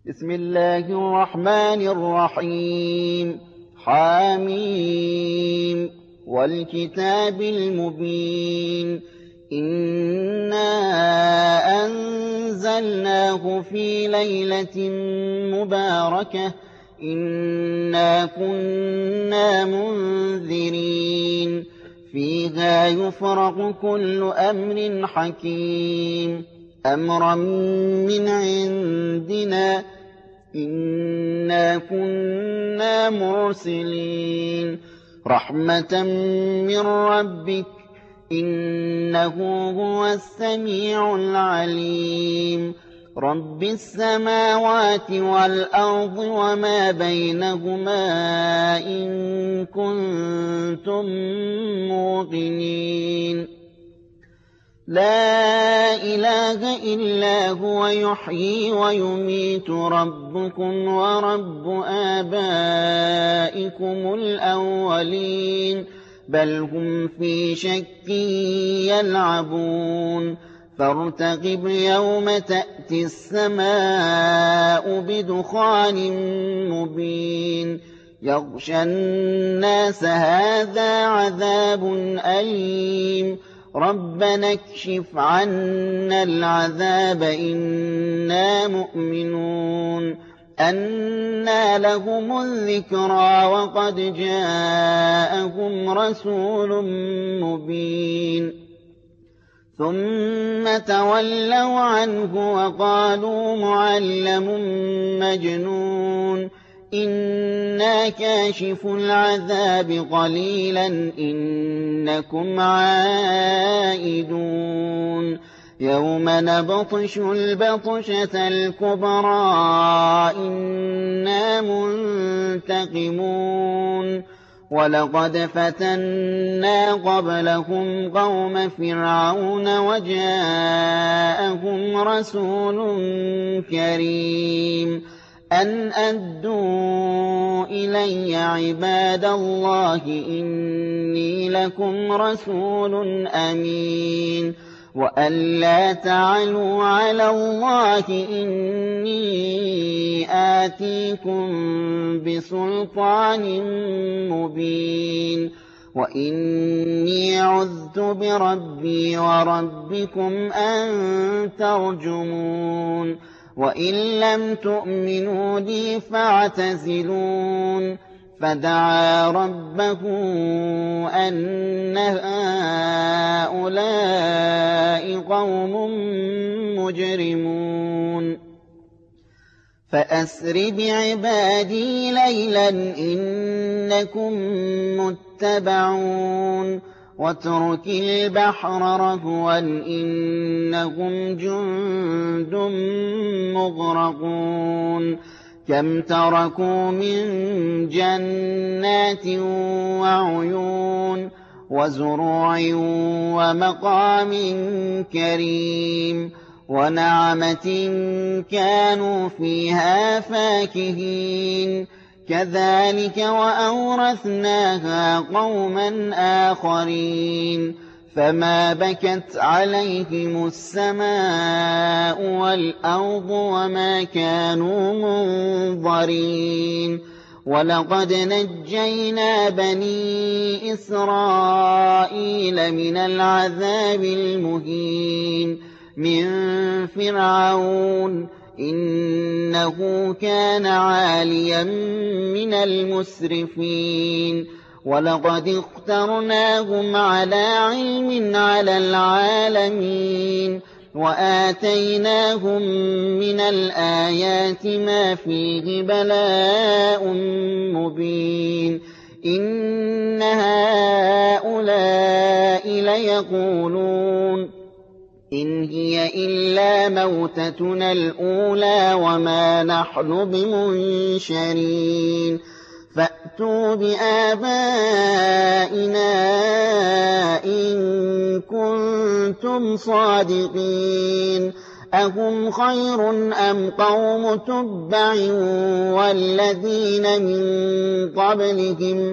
بسم الله الرحمن الرحيم حميم والكتاب المبين إنا أنزلناه في ليلة مباركة إنا كنا منذرين فيها يفرق كل أمر حكيم أمرا من عندنا إنا كنا مرسلين رحمة من ربك إنه هو السميع العليم رب السماوات والأرض وما بينهما إن كنتم موقنين لا إله إلا هو يحيي ويميت ربكم ورب آبائكم الأولين بل هم في شك يلعبون فارتقب يوم تأتي السماء بدخان مبين يغشى الناس هذا عذاب أليم ربنا اكشف عنا العذاب إنا مؤمنون أنى لهم الذكرى وقد جاءهم رسول مبين ثم تولوا عنه وقالوا معلم مجنون إنا كاشف العذاب قليلا إنكم عائدون يوم نبطش البطشة الكبرى إنا منتقمون ولقد فتنا قبلهم قوم فرعون وجاءهم رسول كريم أن أدوا إلي عباد الله إني لكم رسول أمين وأن لا تعلوا على الله إني آتيكم بسلطان مبين وإني عذت بربي وربكم أن ترجمون وإن لم تؤمنوا لي فاعتزلون فدعا ربه أن هؤلاء قوم مجرمون فأسر بعبادي ليلا إنكم متبعون واترك البحر رهوا إنهم جند مغرقون كم تركوا من جنات وعيون وزروع ومقام كريم ونعمة كانوا فيها فاكهين كذلك وأورثناها قوما آخرين فما بكت عليهم السماء والأرض وما كانوا منظرين ولقد نجينا بني إسرائيل من العذاب المهين من فرعون إنه كان عاليا من المسرفين ولقد اخترناهم على علم على العالمين وآتيناهم من الآيات ما فيه بلاء مبين إن هؤلاء ليقولون إن هي إلا موتتنا الأولى وما نحن بمنشرين فأتوا بآبائنا إن كنتم صادقين أهم خير أم قوم تبع والذين من قبلهم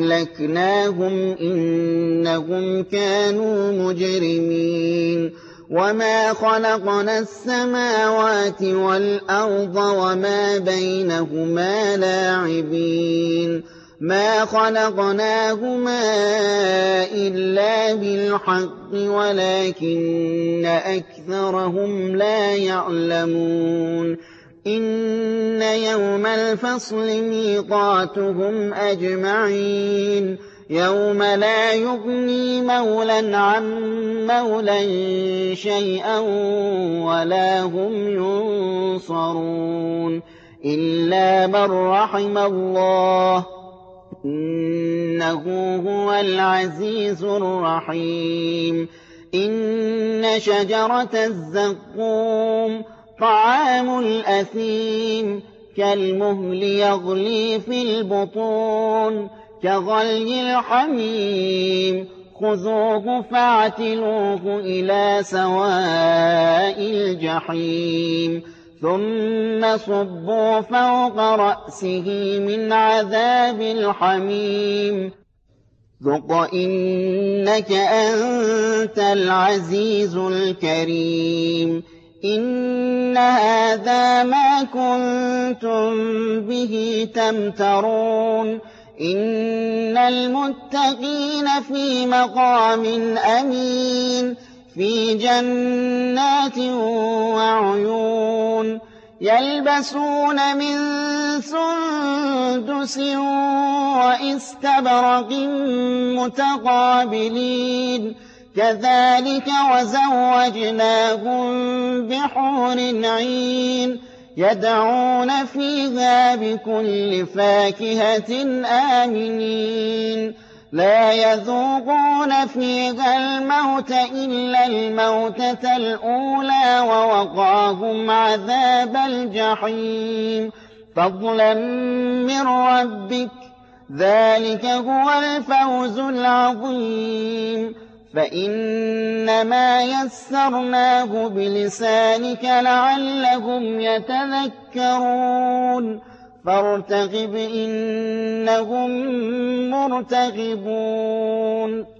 أهلكناهم إنهم كانوا مجرمين وما خلقنا السماوات والأرض وما بينهما لاعبين ما خلقناهما إلا بالحق ولكن أكثرهم لا يعلمون إن يوم الفصل ميقاتهم أجمعين يوم لا يغني مولى عن مولى شيئا ولا هم ينصرون إلا من رحم الله إنه هو العزيز الرحيم إن شجرة الزقوم طعام الأثيم كالمهل يغلي في البطون كغلي الحميم خذوه فاعتلوه إلى سواء الجحيم ثم صبوا فوق رأسه من عذاب الحميم ذق إنك أنت العزيز الكريم إن هذا ما كنتم به تمترون إن المتقين في مقام أمين في جنات وعيون يلبسون من سندس وإستبرق متقابلين كذلك وزوجناهم بحور عين يدعون فيها بكل فاكهة آمنين لا يذوقون فيها الموت إلا الموتة الأولى ووقاهم عذاب الجحيم فضلا من ربك ذلك هو الفوز العظيم فإنما يسرناه بلسانك لعلهم يتذكرون فارتقب إنهم مرتقبون